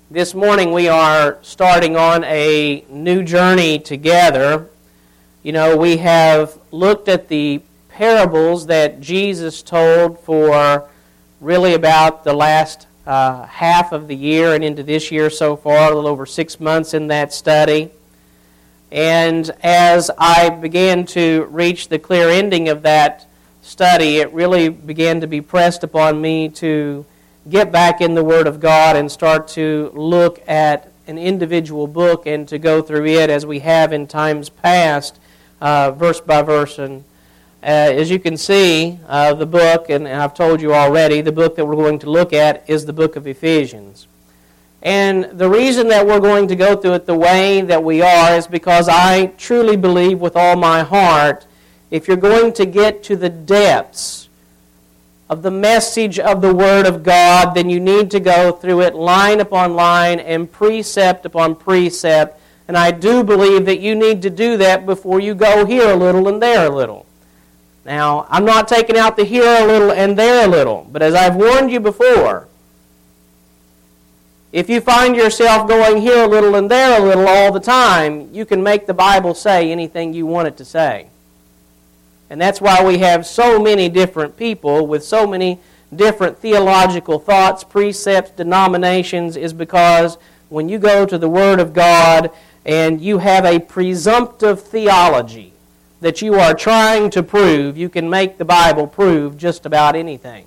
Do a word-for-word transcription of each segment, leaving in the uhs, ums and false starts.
This morning we are starting on a new journey together. You know, we have looked at the parables that Jesus told for really about the last uh, half of the year and into this year so far, a little over six months in that study. And as I began to reach the clear ending of that study, it really began to be pressed upon me to get back in the Word of God and start to look at an individual book and to go through it as we have in times past, uh, verse by verse. And uh, as you can see, uh, the book, and I've told you already, the book that we're going to look at is the book of Ephesians. And the reason that we're going to go through it the way that we are is because I truly believe with all my heart, if you're going to get to the depths of the message of the Word of God, then you need to go through it line upon line and precept upon precept. And I do believe that you need to do that before you go here a little and there a little. Now, I'm not taking out the here a little and there a little, but as I've warned you before, if you find yourself going here a little and there a little all the time, you can make the Bible say anything you want it to say. And that's why we have so many different people with so many different theological thoughts, precepts, denominations, is because when you go to the Word of God and you have a presumptive theology that you are trying to prove, you can make the Bible prove just about anything.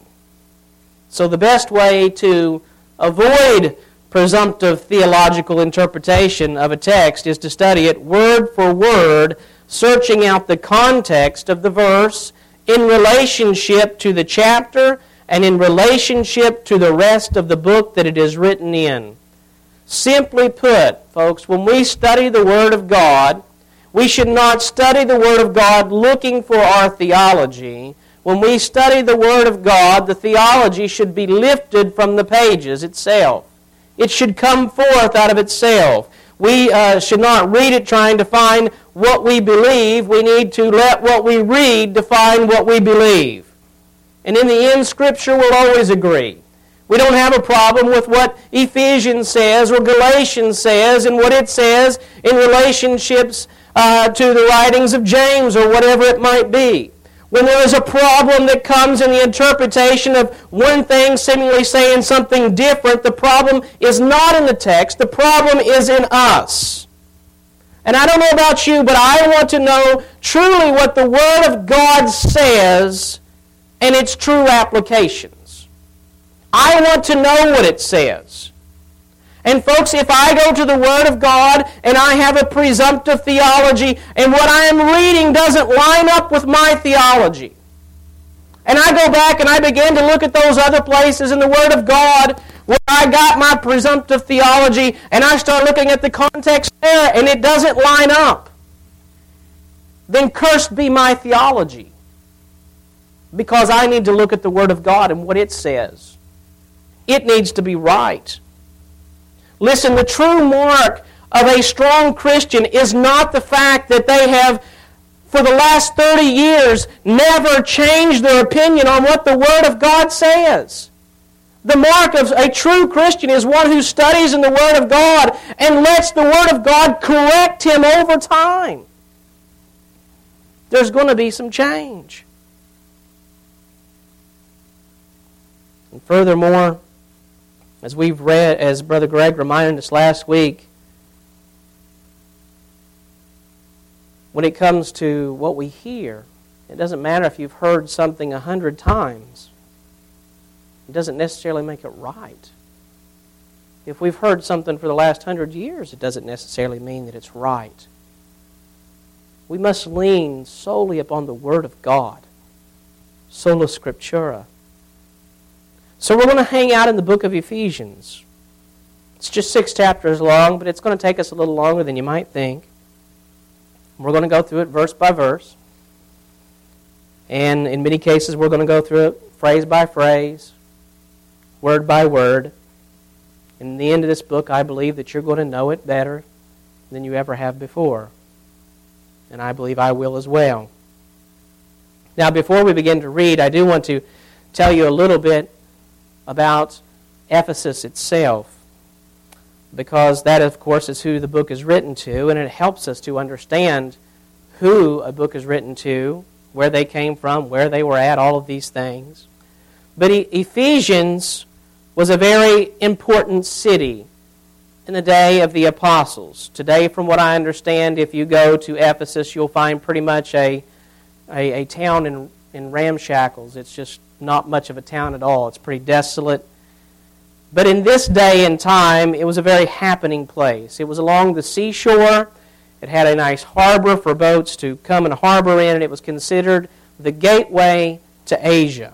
So the best way to avoid presumptive theological interpretation of a text is to study it word for word, searching out the context of the verse in relationship to the chapter and in relationship to the rest of the book that it is written in. Simply put, folks, when we study the Word of God, we should not study the Word of God looking for our theology. When we study the Word of God, the theology should be lifted from the pages itself. It should come forth out of itself. We uh, should not read it trying to find what we believe. We need to let what we read define what we believe. And in the end, Scripture will always agree. We don't have a problem with what Ephesians says or Galatians says and what it says in relationships uh, to the writings of James or whatever it might be. When there is a problem that comes in the interpretation of one thing seemingly saying something different, the problem is not in the text, the problem is in us. And I don't know about you, but I want to know truly what the Word of God says and its true applications. I want to know what it says. And folks, if I go to the Word of God and I have a presumptive theology and what I am reading doesn't line up with my theology, and I go back and I begin to look at those other places in the Word of God where I got my presumptive theology and I start looking at the context there and it doesn't line up, then cursed be my theology, because I need to look at the Word of God and what it says. It needs to be right. Listen, the true mark of a strong Christian is not the fact that they have, for the last thirty years, never changed their opinion on what the Word of God says. The mark of a true Christian is one who studies in the Word of God and lets the Word of God correct him over time. There's going to be some change. And furthermore, as we've read, as Brother Greg reminded us last week, when it comes to what we hear, it doesn't matter if you've heard something a hundred times. It doesn't necessarily make it right. If we've heard something for the last hundred years, it doesn't necessarily mean that it's right. We must lean solely upon the Word of God. Sola Scriptura. So we're going to hang out in the book of Ephesians. It's just six chapters long, but it's going to take us a little longer than you might think. We're going to go through it verse by verse. And in many cases, we're going to go through it phrase by phrase, word by word. And in the end of this book, I believe that you're going to know it better than you ever have before. And I believe I will as well. Now, before we begin to read, I do want to tell you a little bit about Ephesus itself. because that, of course, is who the book is written to, and it helps us to understand who a book is written to, where they came from, where they were at, all of these things. But Ephesians was a very important city in the day of the apostles. Today, from what I understand, if you go to Ephesus, you'll find pretty much a, a, a town in, in ramshackles. It's just not much of a town at all. It's pretty desolate. But in this day and time, it was a very happening place. It was along the seashore. It had a nice harbor for boats to come and harbor in, and it was considered the gateway to Asia.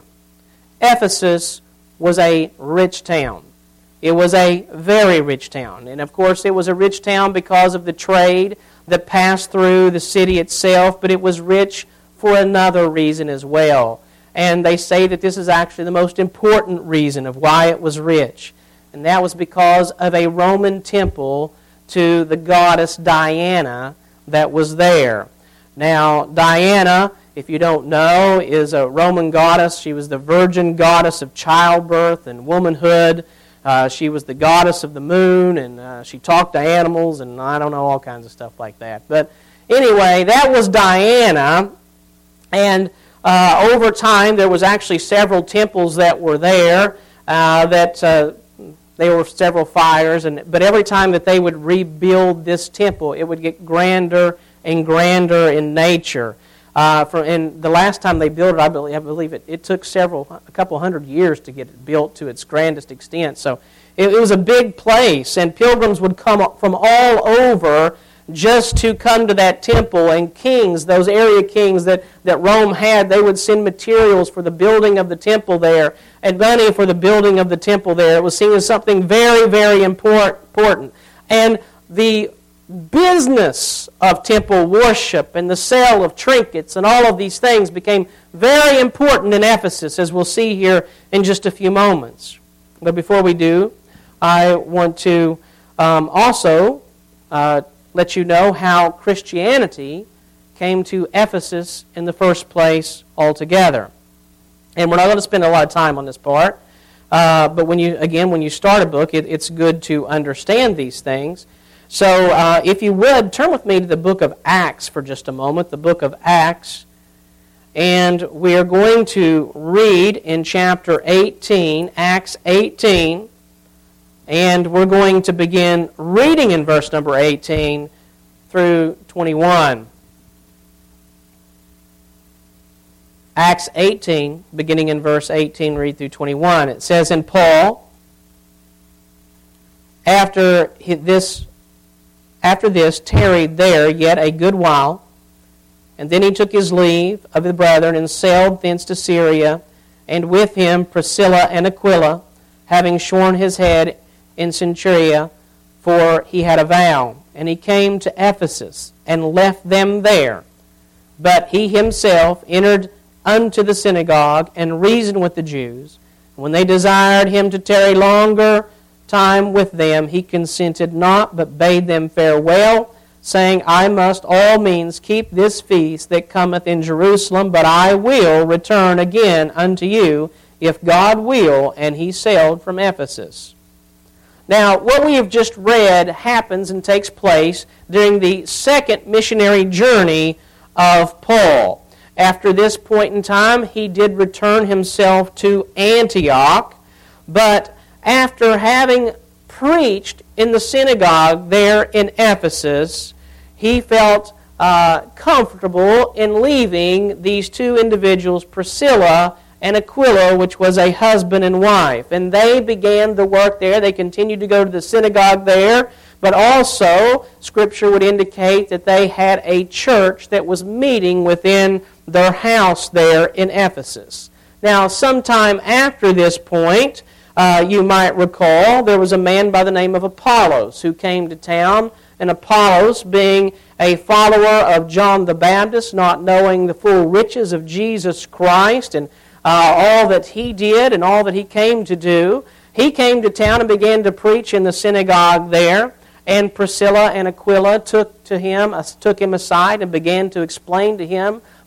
Ephesus was a rich town. It was a very rich town. And of course, it was a rich town because of the trade that passed through the city itself, but it was rich for another reason as well. And they say that this is actually the most important reason of why it was rich. And that was because of a Roman temple to the goddess Diana that was there. Now, Diana, if you don't know, is a Roman goddess. She was the virgin goddess of childbirth and womanhood. Uh, she was the goddess of the moon, and uh, she talked to animals, and I don't know, all kinds of stuff like that. But anyway, that was Diana, and uh, over time there was actually several temples that were there, uh, that uh, there were several fires, and but every time that they would rebuild this temple, it would get grander and grander in nature. Uh, for, and the last time they built it, I believe, I believe it, it took several, a couple hundred years to get it built to its grandest extent. So it, it was a big place, and pilgrims would come from all over just to come to that temple. And kings, those area kings that, that Rome had, they would send materials for the building of the temple there, and money for the building of the temple there. It was seen as something very, very important. And the business of temple worship and the sale of trinkets and all of these things became very important in Ephesus, as we'll see here in just a few moments. But before we do, I want to um, also uh, let you know how Christianity came to Ephesus in the first place altogether. And we're not going to spend a lot of time on this part, uh, but when you again, when you start a book, it, it's good to understand these things. So uh, if you would, turn with me to the book of Acts for just a moment, the book of Acts. And we are going to read in chapter eighteen, Acts eighteen. And we're going to begin reading in verse number eighteen through twenty-one. Acts eighteen, beginning in verse eighteen, read through twenty-one. It says, "And Paul, after this... After this, tarried there yet a good while, and then he took his leave of the brethren and sailed thence to Syria, and with him Priscilla and Aquila, having shorn his head in Cenchrea, for he had a vow. And he came to Ephesus, and left them there. But he himself entered unto the synagogue, and reasoned with the Jews. When they desired him to tarry longer time with them, he consented not, but bade them farewell, saying, I must all means keep this feast that cometh in Jerusalem, but I will return again unto you, if God will. And he sailed from Ephesus." Now, what we have just read happens and takes place during the second missionary journey of Paul. After this point in time, he did return himself to Antioch, but after having preached in the synagogue there in Ephesus, he felt uh, comfortable in leaving these two individuals, Priscilla and Aquila, which was a husband and wife. And they began the work there. They continued to go to the synagogue there, but also Scripture would indicate that they had a church that was meeting within their house there in Ephesus. Now, sometime after this point, Uh, you might recall there was a man by the name of Apollos who came to town, and Apollos, being a follower of John the Baptist, not knowing the full riches of Jesus Christ and uh, all that he did and all that he came to do, he came to town and began to preach in the synagogue there. And Priscilla and Aquila took to him, uh, took him aside and began to explain to him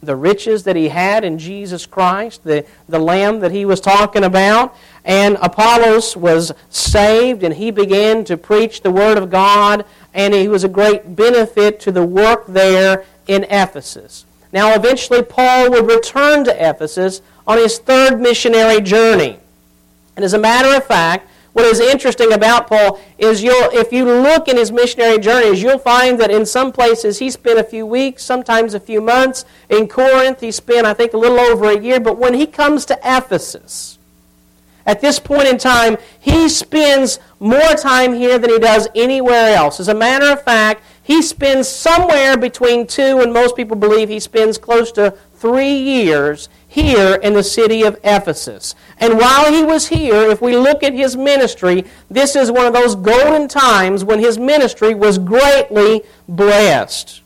the riches that he had in Jesus Christ, the, the Lamb that he was talking about. And Apollos was saved, and he began to preach the Word of God, and he was a great benefit to the work there in Ephesus. Now, eventually, Paul would return to Ephesus on his third missionary journey. And as a matter of fact, what is interesting about Paul is you'll, if you look in his missionary journeys, you'll find that in some places he spent a few weeks, sometimes a few months. In Corinth, he spent, I think, a little over a year. But when he comes to Ephesus, at this point in time, he spends more time here than he does anywhere else. As a matter of fact, he spends somewhere between two, and most people believe he spends close to three years here in the city of Ephesus. And while he was here, if we look at his ministry, this is one of those golden times when his ministry was greatly blessed.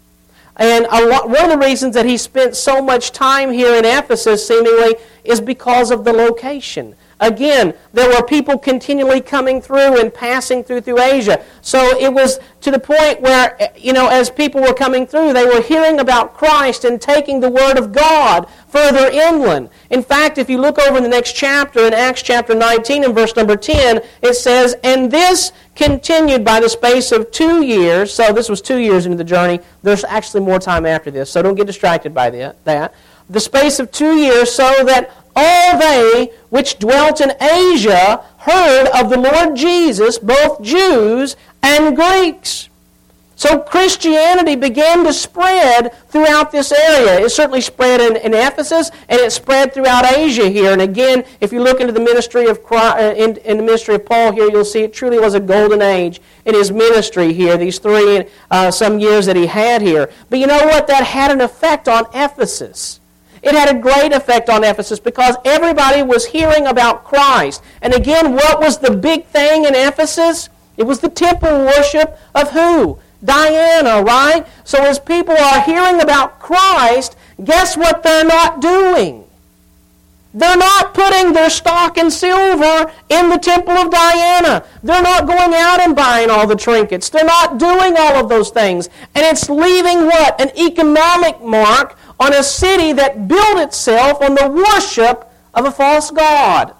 And a lot, one of the reasons that he spent so much time here in Ephesus, seemingly, is because of the location. Again, there were people continually coming through and passing through through Asia. So it was to the point where, you know, as people were coming through, they were hearing about Christ and taking the Word of God further inland. In fact, if you look over in the next chapter, in Acts chapter nineteen and verse number ten, it says, "And this continued by the space of two years." So this was two years into the journey. There's actually more time after this, so don't get distracted by that. The space of two years, so that all they which dwelt in Asia heard of the Lord Jesus, both Jews and Greeks. So Christianity began to spread throughout this area. It certainly spread in, in Ephesus, and it spread throughout Asia here. And again, if you look into the ministry of Christ, in, in the ministry of Paul here, you'll see it truly was a golden age in his ministry here, these three uh, some years that he had here. But you know what? That had an effect on Ephesus. It had a great effect on Ephesus because everybody was hearing about Christ. And again, what was the big thing in Ephesus? It was the temple worship of who? Diana, right? So as people are hearing about Christ, guess what they're not doing? They're not putting their stock in silver in the temple of Diana. They're not going out and buying all the trinkets. They're not doing all of those things. And it's leaving what? An economic mark on a city that built itself on the worship of a false god.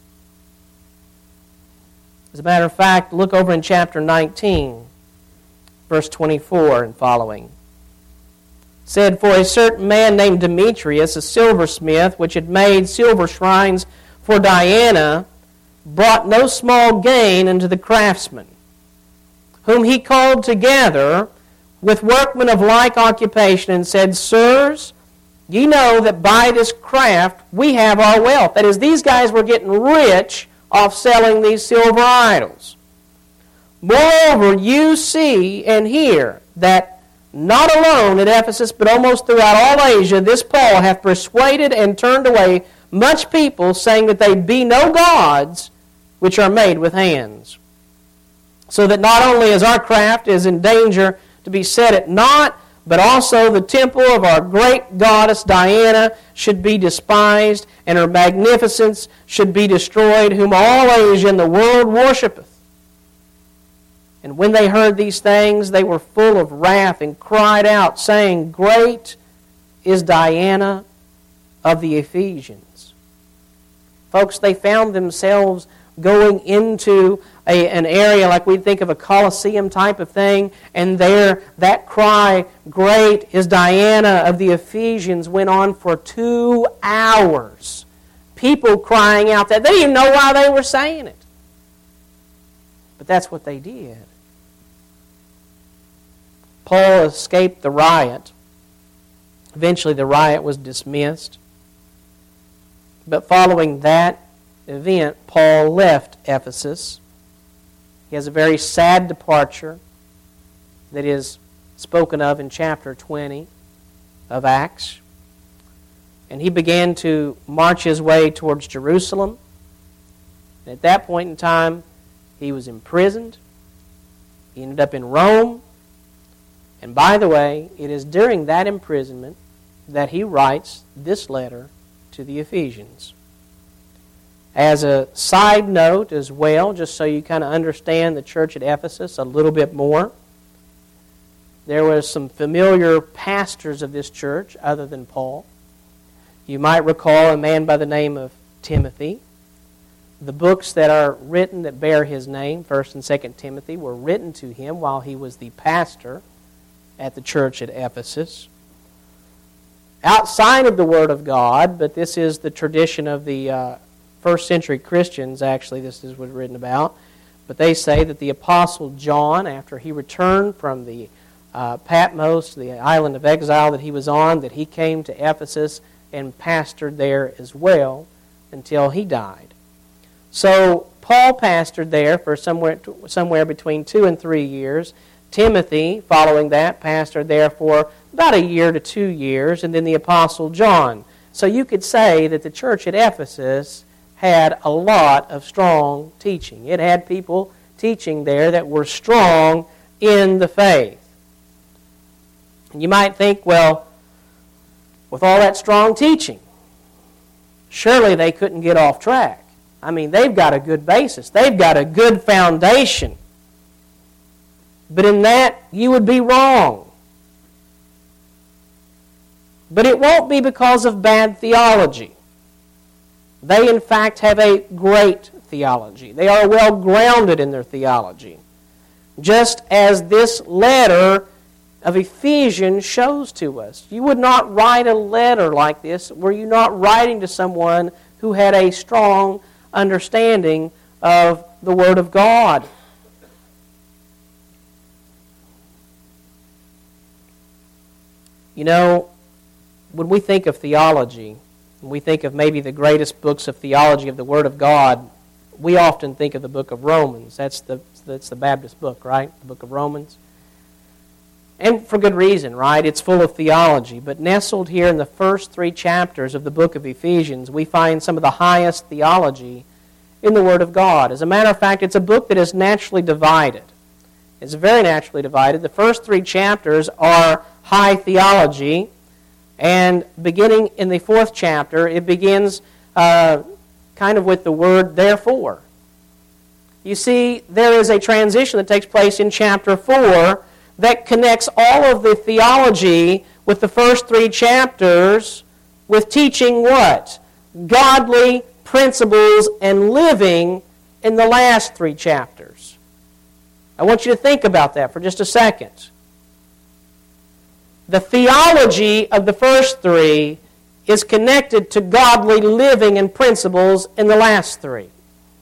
As a matter of fact, look over in chapter nineteen, verse twenty-four and following. It said, "For a certain man named Demetrius, a silversmith, which had made silver shrines for Diana, brought no small gain unto the craftsmen, whom he called together with workmen of like occupation, and said, Sirs, ye know that by this craft we have our wealth." That is, these guys were getting rich off selling these silver idols. "Moreover, you see and hear that not alone at Ephesus, but almost throughout all Asia, this Paul hath persuaded and turned away much people, saying that they be no gods which are made with hands. So that not only is our craft is in danger to be set at naught, but also the temple of our great goddess Diana should be despised, and her magnificence should be destroyed, whom all Asia and the world worshipeth. And when they heard these things, they were full of wrath, and cried out, saying, Great is Diana of the Ephesians." Folks, they found themselves going into a, an area like we'd think of a Colosseum type of thing, and there that cry, "Great is Diana of the Ephesians," went on for two hours. People crying out that. They didn't even know why they were saying it. But that's what they did. Paul escaped the riot. Eventually the riot was dismissed. But following that event, Paul left Ephesus. He has a very sad departure that is spoken of in chapter twenty of Acts. And he began to march his way towards Jerusalem. And at that point in time, he was imprisoned. He ended up in Rome. And by the way, it is during that imprisonment that he writes this letter to the Ephesians. As a side note as well, just so you kind of understand the church at Ephesus a little bit more, there were some familiar pastors of this church other than Paul. You might recall a man by the name of Timothy. The books that are written that bear his name, First and Second Timothy, were written to him while he was the pastor at the church at Ephesus. Outside of the Word of God, but this is the tradition of the uh, first century Christians, actually, this is what's written about. But they say that the Apostle John, after he returned from the uh, Patmos, the island of exile that he was on, that he came to Ephesus and pastored there as well until he died. So Paul pastored there for somewhere somewhere between two and three years. Timothy, following that, pastored there for about a year to two years, and then the Apostle John. So you could say that the church at Ephesus had a lot of strong teaching. It had people teaching there that were strong in the faith. And you might think, well, with all that strong teaching, surely they couldn't get off track. I mean, they've got a good basis. They've got a good foundation. But in that, you would be wrong. But it won't be because of bad theology. They, in fact, have a great theology. They are well grounded in their theology. Just as this letter of Ephesians shows to us. You would not write a letter like this were you not writing to someone who had a strong understanding of the Word of God. You know, when we think of theology, when we think of maybe the greatest books of theology of the Word of God, we often think of the book of Romans. That's the, that's the Baptist book, right? The book of Romans. And for good reason, right? It's full of theology. But nestled here in the first three chapters of the book of Ephesians, we find some of the highest theology in the Word of God. As a matter of fact, it's a book that is naturally divided. It's very naturally divided. The first three chapters are high theology, and beginning in the fourth chapter, it begins uh, kind of with the word therefore. You see, there is a transition that takes place in chapter four that connects all of the theology with the first three chapters with teaching what? Godly principles and living in the last three chapters. I want you to think about that for just a second. The theology of the first three is connected to godly living and principles in the last three.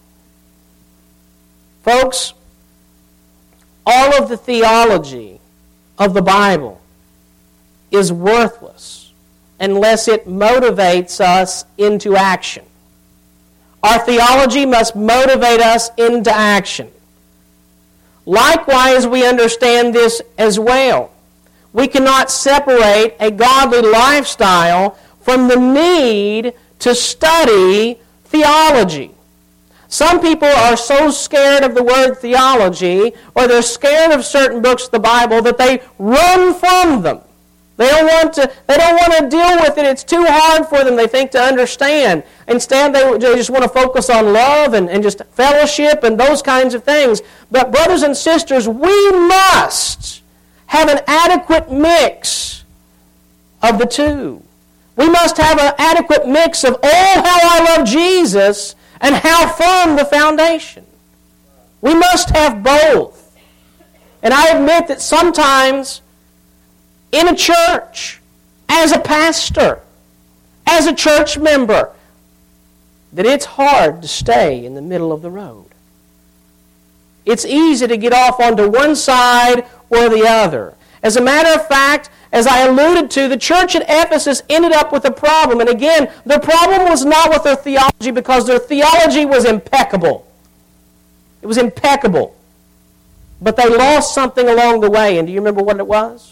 Folks, all of the theology of the Bible is worthless unless it motivates us into action. Our theology must motivate us into action. Likewise, we understand this as well. We cannot separate a godly lifestyle from the need to study theology. Some people are so scared of the word theology, or they're scared of certain books of the Bible, that they run from them. They don't want to, they don't want to deal with it. It's too hard for them, they think, to understand. Instead, they, they just want to focus on love and, and just fellowship and those kinds of things. But brothers and sisters, we must have an adequate mix of the two. We must have an adequate mix of, oh, how I love Jesus, and how firm the foundation. We must have both. And I admit that sometimes in a church, as a pastor, as a church member, that it's hard to stay in the middle of the road. It's easy to get off onto one side or the other. As a matter of fact, as I alluded to, the church at Ephesus ended up with a problem. And again, the problem was not with their theology, because their theology was impeccable. It was impeccable. But they lost something along the way. And do you remember what it was?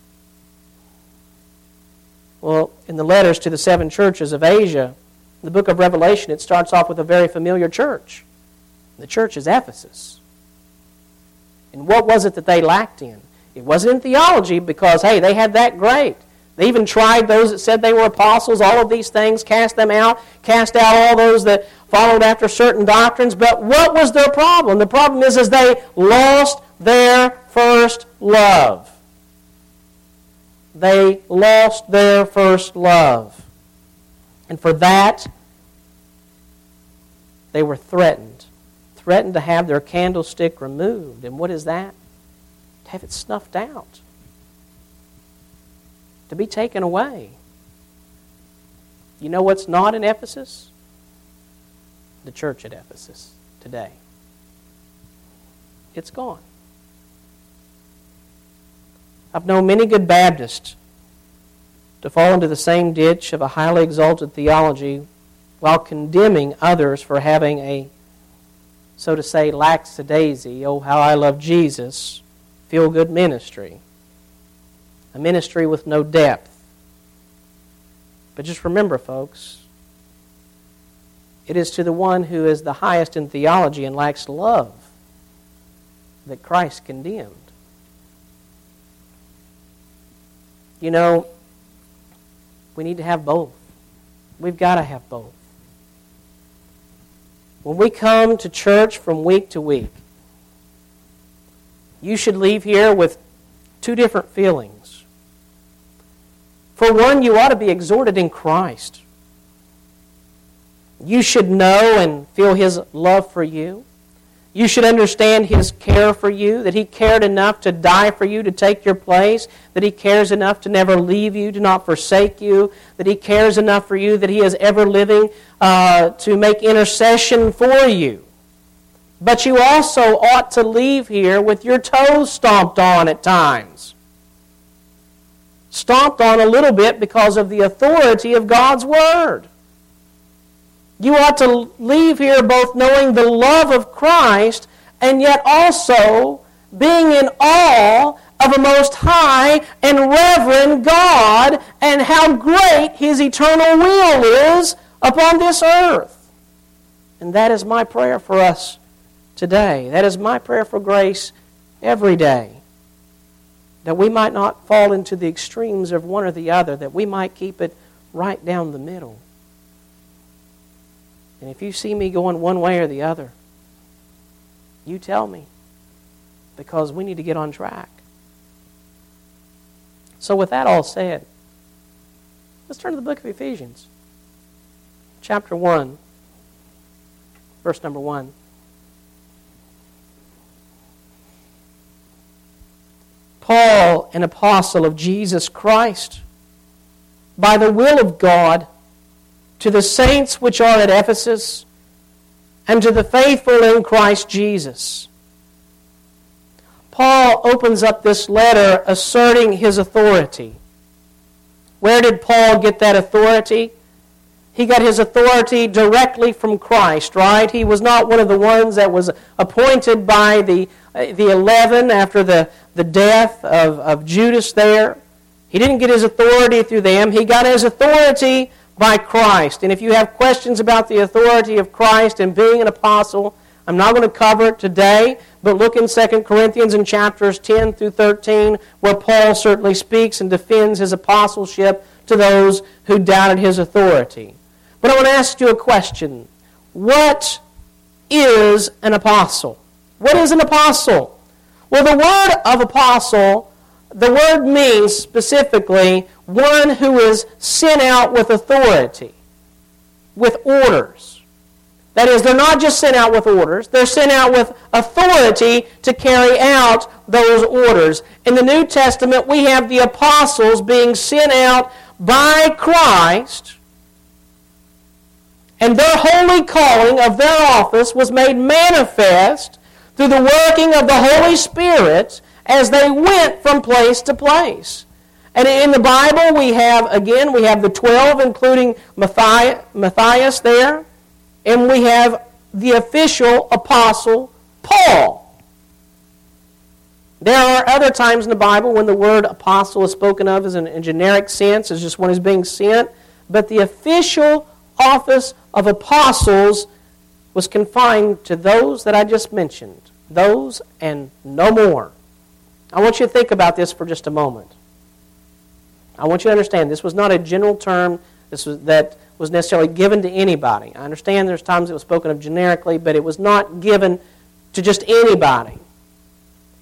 Well, in the letters to the seven churches of Asia, in the book of Revelation, it starts off with a very familiar church. The church is Ephesus. And what was it that they lacked in? It wasn't in theology, because, hey, they had that great. They even tried those that said they were apostles, all of these things, cast them out, cast out all those that followed after certain doctrines. But what was their problem? The problem is, is they lost their first love. They lost their first love. And for that, they were threatened. Threatened to have their candlestick removed. And what is that? To have it snuffed out. To be taken away. You know what's not in Ephesus? The church at Ephesus today. It's gone. I've known many good Baptists to fall into the same ditch of a highly exalted theology while condemning others for having a, so to say, lackadaisy, oh, how I love Jesus, feel-good ministry. A ministry with no depth. But just remember, folks, it is to the one who is the highest in theology and lacks love that Christ condemned. You know, we need to have both. We've got to have both. When we come to church from week to week, you should leave here with two different feelings. For one, you ought to be exhorted in Christ. You should know and feel His love for you. You should understand His care for you, that He cared enough to die for you, to take your place, that He cares enough to never leave you, to not forsake you, that He cares enough for you, that He is ever living uh, to make intercession for you. But you also ought to leave here with your toes stomped on at times. Stomped on a little bit because of the authority of God's Word. You ought to leave here both knowing the love of Christ and yet also being in awe of a most high and reverend God and how great His eternal will is upon this earth. And that is my prayer for us today. That is my prayer for Grace every day. That we might not fall into the extremes of one or the other, that we might keep it right down the middle. And if you see me going one way or the other, you tell me, because we need to get on track. So with that all said, let's turn to the book of Ephesians, chapter one, verse number one. Paul, an apostle of Jesus Christ, by the will of God, to the saints which are at Ephesus, and to the faithful in Christ Jesus. Paul opens up this letter asserting his authority. Where did Paul get that authority? He got his authority directly from Christ, right? He was not one of the ones that was appointed by the, the eleven after the, the death of, of Judas there. He didn't get his authority through them. He got his authority by Christ. And if you have questions about the authority of Christ and being an apostle, I'm not going to cover it today, but look in Second Corinthians in chapters ten through thirteen, where Paul certainly speaks and defends his apostleship to those who doubted his authority. But I want to ask you a question. What is an apostle? What is an apostle? Well, the word of apostle, the word means specifically one who is sent out with authority, with orders. That is, they're not just sent out with orders, they're sent out with authority to carry out those orders. In the New Testament, we have the apostles being sent out by Christ, and their holy calling of their office was made manifest through the working of the Holy Spirit as they went from place to place. And in the Bible, we have, again, we have the twelve, including Matthias there, and we have the official apostle, Paul. There are other times in the Bible when the word apostle is spoken of as in a generic sense, as just one who's being sent, but the official office of apostles was confined to those that I just mentioned, those and no more. I want you to think about this for just a moment. I want you to understand this was not a general term this was, that was necessarily given to anybody. I understand there's times it was spoken of generically, but it was not given to just anybody.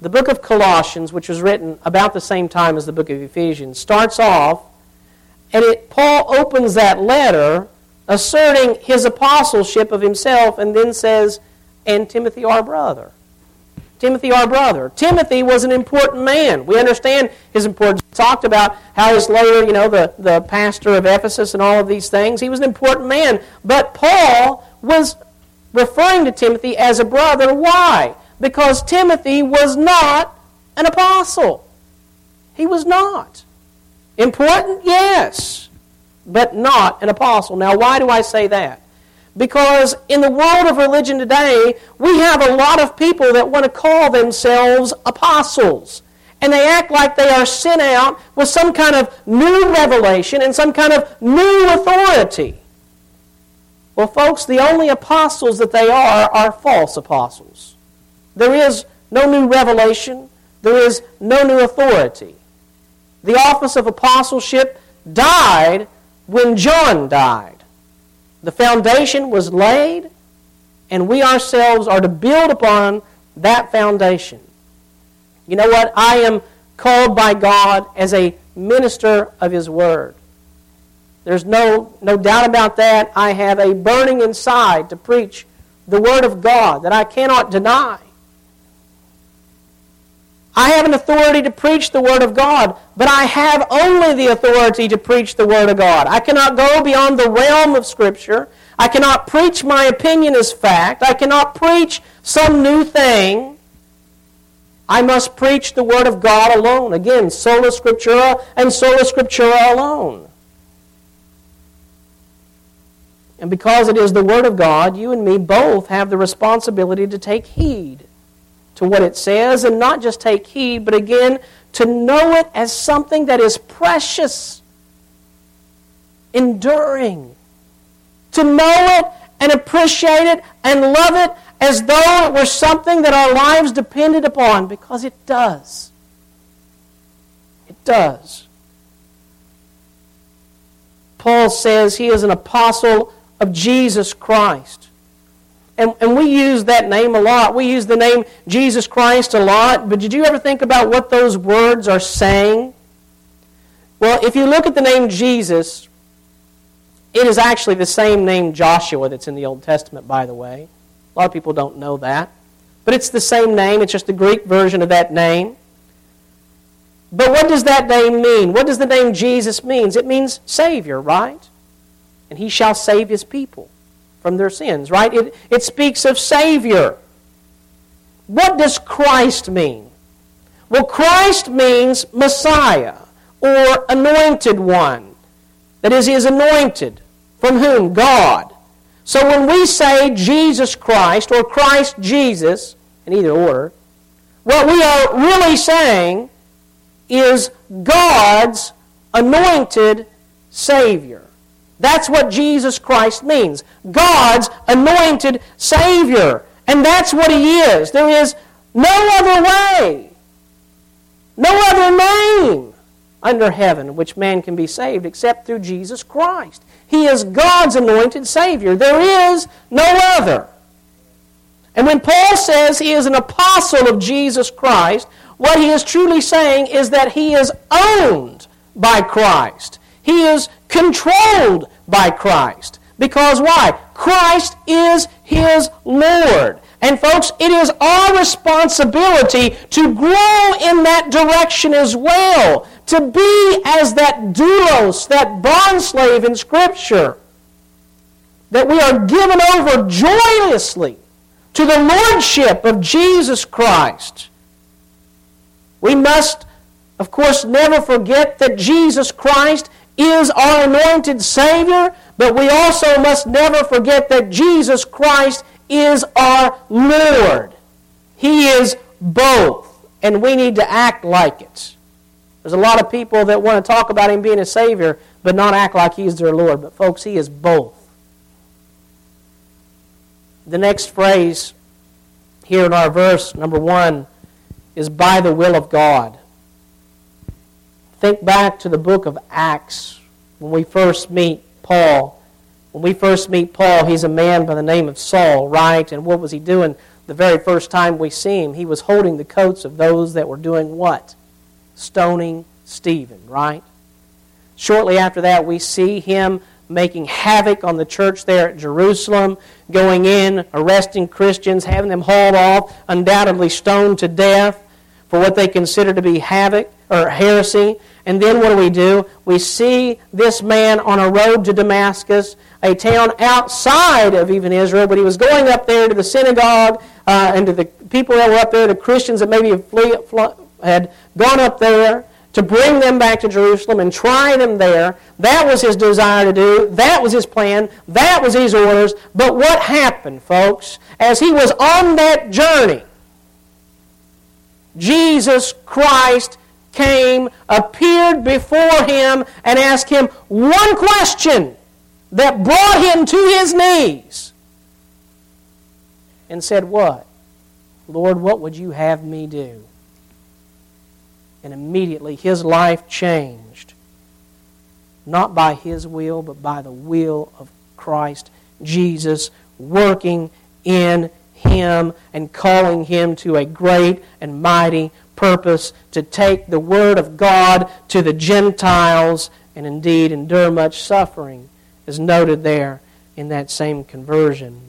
The book of Colossians, which was written about the same time as the book of Ephesians, starts off, and it, Paul opens that letter asserting his apostleship of himself, and then says, and Timothy our brother. Timothy our brother. Timothy was an important man. We understand his importance. We talked about how he's later, you know, the, the pastor of Ephesus and all of these things. He was an important man. But Paul was referring to Timothy as a brother. Why? Because Timothy was not an apostle. He was not. Important? Yes. But not an apostle. Now, why do I say that? Because in the world of religion today, we have a lot of people that want to call themselves apostles. And they act like they are sent out with some kind of new revelation and some kind of new authority. Well, folks, the only apostles that they are are false apostles. There is no new revelation. There is no new authority. The office of apostleship died when John died. The foundation was laid, and we ourselves are to build upon that foundation. You know what? I am called by God as a minister of His Word. There's no, no doubt about that. I have a burning inside to preach the Word of God that I cannot deny. I have an authority to preach the Word of God, but I have only the authority to preach the Word of God. I cannot go beyond the realm of Scripture. I cannot preach my opinion as fact. I cannot preach some new thing. I must preach the Word of God alone. Again, sola scriptura and sola scriptura alone. And because it is the Word of God, you and me both have the responsibility to take heed to what it says, and not just take heed, but again, to know it as something that is precious, enduring. To know it and appreciate it and love it as though it were something that our lives depended upon, because it does. It does. Paul says he is an apostle of Jesus Christ. And, and we use that name a lot. We use the name Jesus Christ a lot. But did you ever think about what those words are saying? Well, if you look at the name Jesus, it is actually the same name Joshua that's in the Old Testament, by the way. A lot of people don't know that. But it's the same name. It's just the Greek version of that name. But what does that name mean? What does the name Jesus mean? It means Savior, right? And He shall save His people from their sins, right? It, it speaks of Savior. What does Christ mean? Well, Christ means Messiah or Anointed One. That is, He is anointed. From whom? God. So when we say Jesus Christ or Christ Jesus, in either order, what we are really saying is God's anointed Savior. That's what Jesus Christ means. God's anointed Savior. And that's what He is. There is no other way, no other name under heaven in which man can be saved except through Jesus Christ. He is God's anointed Savior. There is no other. And when Paul says he is an apostle of Jesus Christ, what he is truly saying is that he is owned by Christ. He is controlled by Christ. Because why? Christ is his Lord. And folks, it is our responsibility to grow in that direction as well. To be as that doulos, that bondslave in Scripture. That we are given over joyously to the Lordship of Jesus Christ. We must, of course, never forget that Jesus Christ is our anointed Savior, but we also must never forget that Jesus Christ is our Lord. He is both, and we need to act like it. There's a lot of people that want to talk about Him being a Savior, but not act like He's their Lord. But folks, He is both. The next phrase here in our verse, number one, is by the will of God. Think back to the book of Acts when we first meet Paul. When we first meet Paul, he's a man by the name of Saul, right? And what was he doing? The The very first time we see him, he was holding the coats of those that were doing what? Stoning Stephen, right? Shortly after that, we see him making havoc on the church there at Jerusalem, going in, arresting Christians, having them hauled off, undoubtedly stoned to death for what they consider to be havoc or heresy. And then what do we do? We see this man on a road to Damascus, a town outside of even Israel, but he was going up there to the synagogue uh, and to the people that were up there, the Christians that maybe had, flee, had gone up there, to bring them back to Jerusalem and try them there. That was his desire to do. That was his plan. That was his orders. But what happened, folks? As he was on that journey, Jesus Christ came, appeared before him, and asked him one question that brought him to his knees. And said, what? Lord, what would you have me do? And immediately his life changed. Not by his will, but by the will of Christ Jesus working in him and calling him to a great and mighty purpose to take the Word of God to the Gentiles and indeed endure much suffering, as noted there in that same conversion.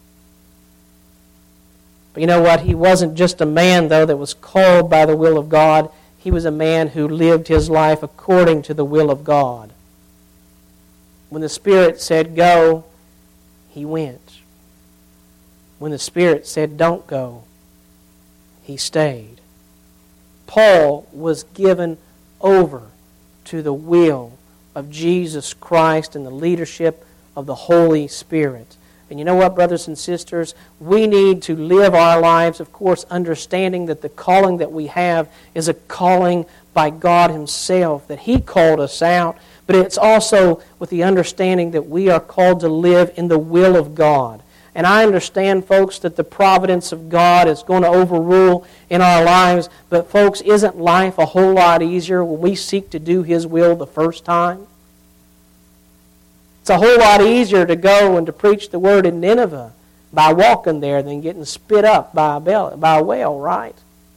But you know what? He wasn't just a man, though, that was called by the will of God. He was a man who lived his life according to the will of God. When the Spirit said go, he went. When the Spirit said don't go, he stayed. Paul was given over to the will of Jesus Christ and the leadership of the Holy Spirit. And you know what, brothers and sisters? We need to live our lives, of course, understanding that the calling that we have is a calling by God Himself, that He called us out. But it's also with the understanding that we are called to live in the will of God. And I understand, folks, that the providence of God is going to overrule in our lives. But, folks, isn't life a whole lot easier when we seek to do His will the first time? It's a whole lot easier to go and to preach the word in Nineveh by walking there than getting spit up by a, bell, by a whale, right?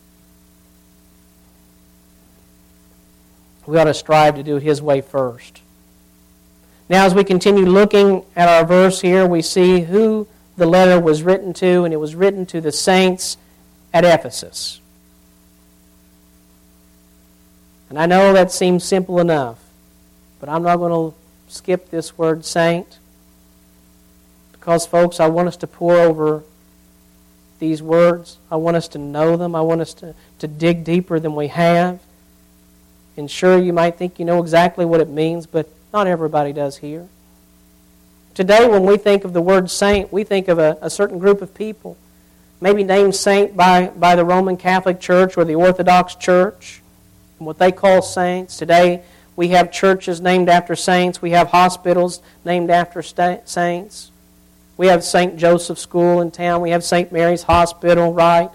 We ought to strive to do it His way first. Now, as we continue looking at our verse here, we see who the letter was written to, and it was written to the saints at Ephesus. And I know that seems simple enough, but I'm not going to skip this word saint, because, folks, I want us to pore over these words. I want us to know them. I want us to, to dig deeper than we have. And sure, you might think you know exactly what it means, but not everybody does here. Today, when we think of the word saint, we think of a, a certain group of people, maybe named saint by, by the Roman Catholic Church or the Orthodox Church, and what they call saints. Today, we have churches named after saints. We have hospitals named after sta- saints. We have Saint Joseph's School in town. We have Saint Mary's Hospital, right?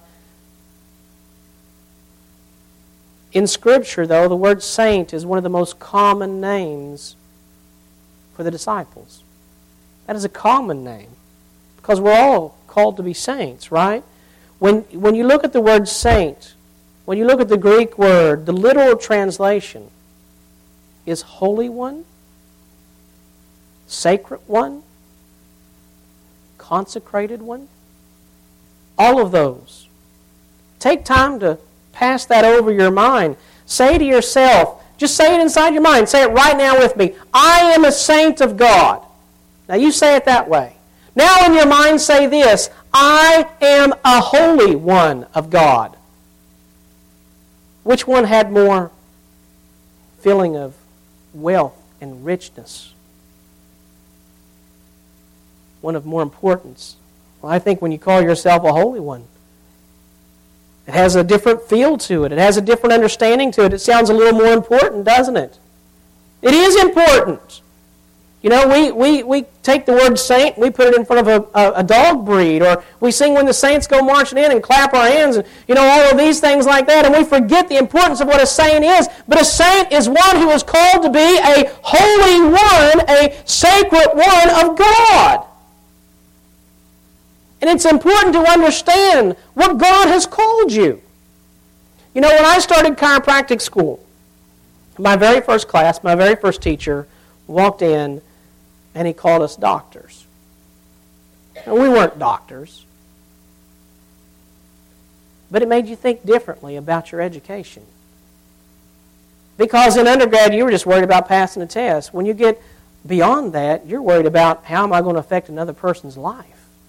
In Scripture, though, the word saint is one of the most common names for the disciples. That is a common name because we're all called to be saints, right? When, when you look at the word saint, when you look at the Greek word, the literal translation is Holy One, Sacred One, Consecrated One. All of those. Take time to pass that over your mind. Say to yourself, just say it inside your mind. Say it right now with me. I am a saint of God. Now you say it that way. Now in your mind say this. I am a holy one of God. Which one had more feeling of wealth and richness? One of more importance? Well, I think when you call yourself a holy one, it has a different feel to it. It has a different understanding to it. It sounds a little more important, doesn't it? It is important. You know, we, we, we take the word saint, we put it in front of a, a, a dog breed, or we sing when the saints go marching in and clap our hands, and, you know, all of these things like that, and we forget the importance of what a saint is. But a saint is one who is called to be a holy one, a sacred one of God. And it's important to understand what God has called you. You know, when I started chiropractic school, my very first class, my very first teacher walked in and he called us doctors. And we weren't doctors. But it made you think differently about your education. Because in undergrad, you were just worried about passing a test. When you get beyond that, you're worried about how am I going to affect another person's life.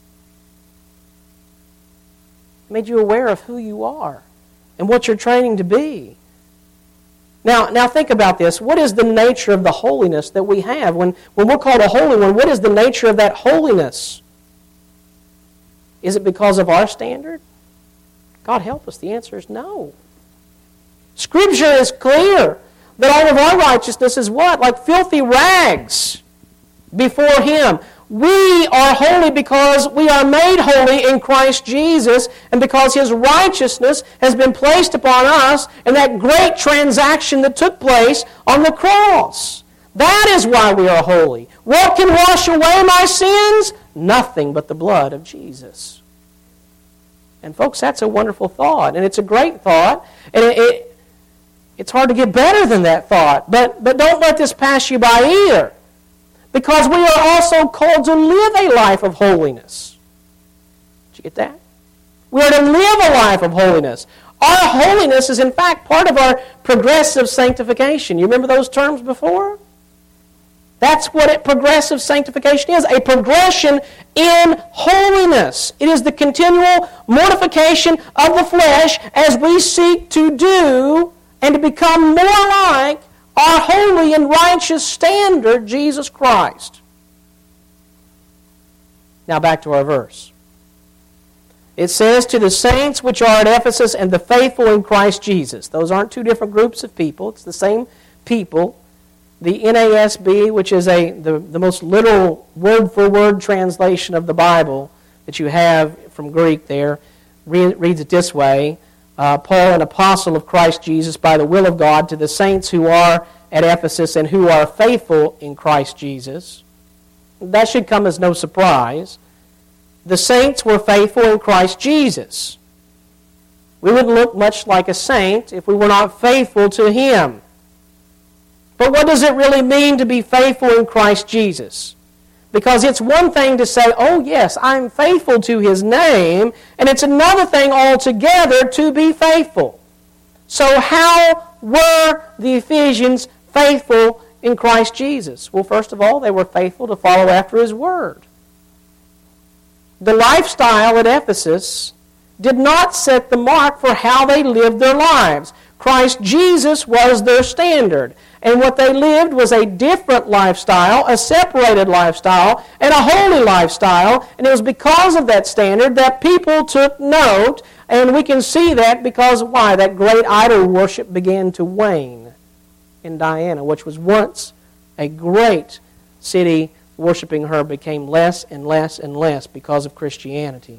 It made you aware of who you are and what you're training to be. Now, now think about this. What is the nature of the holiness that we have? When, when we're called a holy one, what is the nature of that holiness? Is it because of our standard? God help us. The answer is no. Scripture is clear that all of our righteousness is what? Like filthy rags before Him. We are holy because we are made holy in Christ Jesus and because His righteousness has been placed upon us in that great transaction that took place on the cross. That is why we are holy. What can wash away my sins? Nothing but the blood of Jesus. And folks, that's a wonderful thought, and it's a great thought, and it, it, it's hard to get better than that thought, but, but don't let this pass you by either. Because we are also called to live a life of holiness. Did you get that? We are to live a life of holiness. Our holiness is in fact part of our progressive sanctification. You remember those terms before? That's what it, progressive sanctification is, a progression in holiness. It is the continual mortification of the flesh as we seek to do and to become more like our holy and righteous standard, Jesus Christ. Now back to our verse. It says, to the saints which are at Ephesus and the faithful in Christ Jesus. Those aren't two different groups of people. It's the same people. The N A S B, which is a the, the most literal word-for-word translation of the Bible that you have from Greek there, re- reads it this way. Uh, Paul, an apostle of Christ Jesus by the will of God, to the saints who are at Ephesus and who are faithful in Christ Jesus. That should come as no surprise. The saints were faithful in Christ Jesus. We wouldn't look much like a saint if we were not faithful to Him. But what does it really mean to be faithful in Christ Jesus? Because it's one thing to say, oh yes, I'm faithful to His name, and it's another thing altogether to be faithful. So how were the Ephesians faithful in Christ Jesus? Well, first of all, they were faithful to follow after His Word. The lifestyle at Ephesus did not set the mark for how they lived their lives. Christ Jesus was their standard. And what they lived was a different lifestyle, a separated lifestyle, and a holy lifestyle. And it was because of that standard that people took note. And we can see that because, why? That great idol worship began to wane in Diana, which was once a great city. Worshiping her became less and less and less because of Christianity.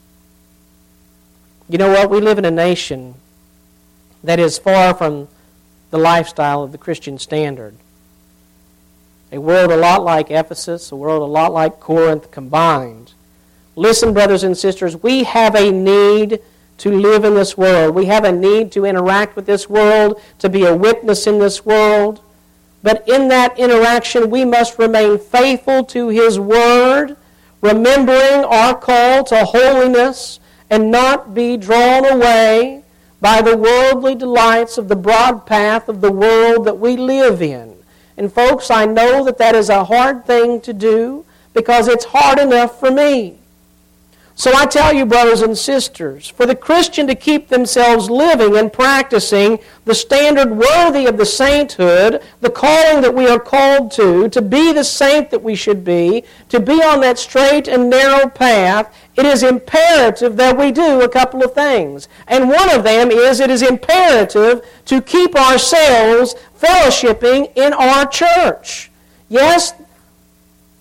You know what? We live in a nation that is far from the lifestyle of the Christian standard. A world a lot like Ephesus, a world a lot like Corinth combined. Listen, brothers and sisters, we have a need to live in this world. We have a need to interact with this world, to be a witness in this world. But in that interaction, we must remain faithful to His Word, remembering our call to holiness, and not be drawn away by the worldly delights of the broad path of the world that we live in. And folks, I know that that is a hard thing to do because it's hard enough for me. So I tell you, brothers and sisters, for the Christian to keep themselves living and practicing the standard worthy of the sainthood, the calling that we are called to, to be the saint that we should be, to be on that straight and narrow path, it is imperative that we do a couple of things. And one of them is it is imperative to keep ourselves fellowshipping in our church. Yes,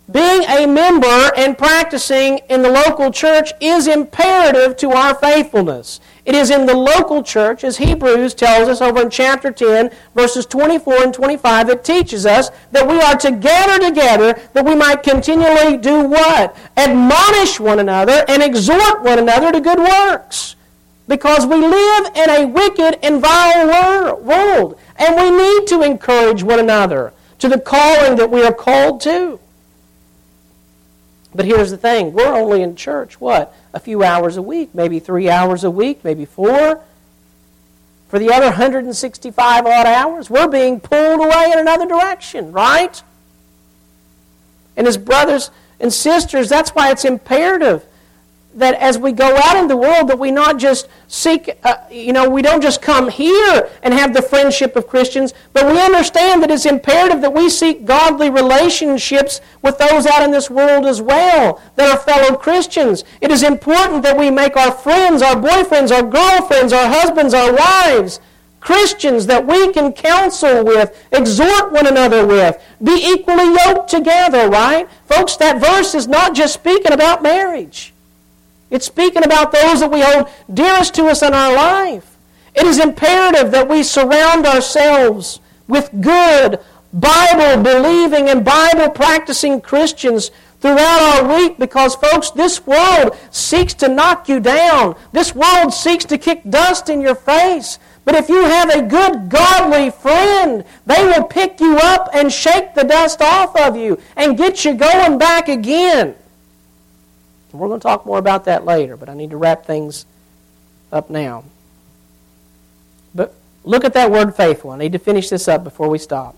Being a member and practicing in the local church is imperative to our faithfulness. It is in the local church, as Hebrews tells us over in chapter ten, verses twenty-four and twenty-five, that teaches us that we are to gather together that we might continually do what? Admonish one another and exhort one another to good works. Because we live in a wicked and vile world, and we need to encourage one another to the calling that we are called to. But here's the thing, we're only in church, what? A few hours a week, maybe three hours a week, maybe four. For the other one hundred sixty-five odd hours, we're being pulled away in another direction, right? And as brothers and sisters, that's why it's imperative that as we go out in the world that we not just seek, uh, you know, we don't just come here and have the friendship of Christians, but we understand that it's imperative that we seek godly relationships with those out in this world as well that are fellow Christians. It is important that we make our friends, our boyfriends, our girlfriends, our husbands, our wives, Christians that we can counsel with, exhort one another with, be equally yoked together, right? Folks, that verse is not just speaking about marriage. It's speaking about those that we hold dearest to us in our life. It is imperative that we surround ourselves with good, Bible-believing and Bible-practicing Christians throughout our week because, folks, this world seeks to knock you down. This world seeks to kick dust in your face. But if you have a good, godly friend, they will pick you up and shake the dust off of you and get you going back again. We're going to talk more about that later, but I need to wrap things up now. But look at that word faithful. I need to finish this up before we stop.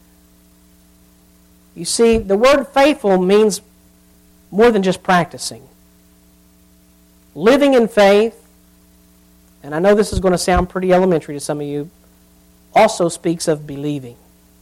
You see, the word faithful means more than just practicing. Living in faith, and I know this is going to sound pretty elementary to some of you, also speaks of believing.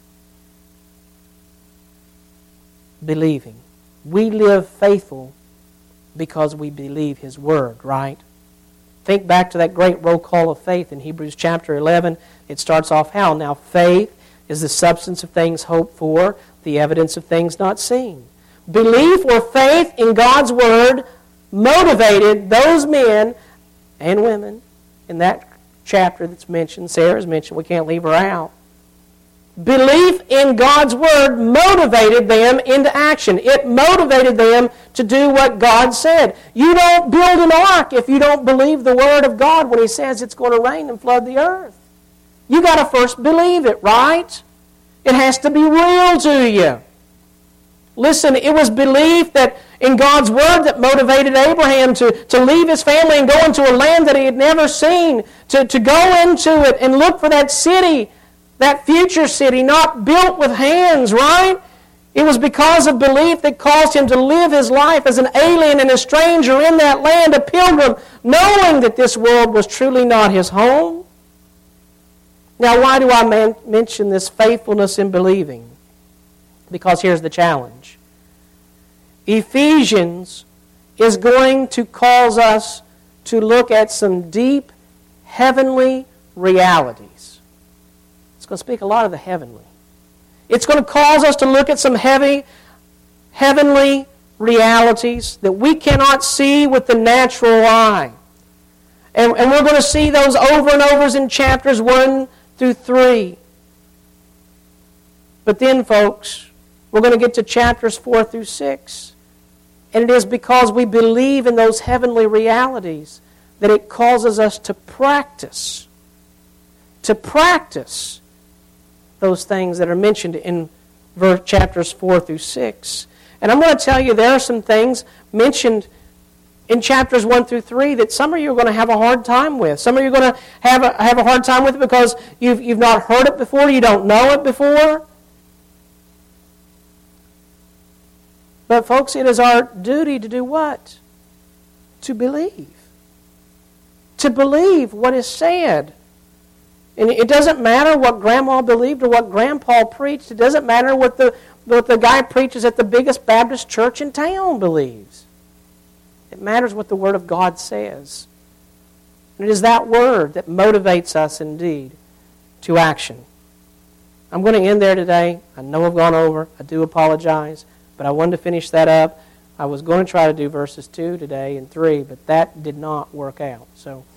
Believing. We live faithful because we believe His Word, right? Think back to that great roll call of faith in Hebrews chapter eleven. It starts off how? Now faith is the substance of things hoped for, the evidence of things not seen. Belief or faith in God's Word motivated those men and women in that chapter that's mentioned. Sarah's mentioned, we can't leave her out. Belief in God's Word motivated them into action. It motivated them to do what God said. You don't build an ark if you don't believe the Word of God when He says it's going to rain and flood the earth. You got to first believe it, right? It has to be real to you. Listen, it was belief that in God's Word that motivated Abraham to, to leave his family and go into a land that he had never seen, to, to go into it and look for that city, that future city, not built with hands, right? It was because of belief that caused him to live his life as an alien and a stranger in that land, a pilgrim, knowing that this world was truly not his home. Now, why do I man- mention this faithfulness in believing? Because here's the challenge. Ephesians is going to cause us to look at some deep heavenly realities. It's going to speak a lot of the heavenly. It's going to cause us to look at some heavy, heavenly realities that we cannot see with the natural eye. And, and we're going to see those over and over in chapters one through three. But then, folks, we're going to get to chapters four through six. And it is because we believe in those heavenly realities that it causes us to practice. To practice those things that are mentioned in chapters four through six. And I'm going to tell you there are some things mentioned in chapters one through three that some of you are going to have a hard time with. Some of you are going to have a, have a hard time with it because you've, you've not heard it before, you don't know it before. But folks, it is our duty to do what? To believe. To believe what is said. And it doesn't matter what Grandma believed or what Grandpa preached. It doesn't matter what the, what the guy preaches at the biggest Baptist church in town believes. It matters what the Word of God says. And it is that Word that motivates us indeed to action. I'm going to end there today. I know I've gone over. I do apologize. But But I wanted to finish that up. I was going to try to do verses two today and three, but that did not work out. So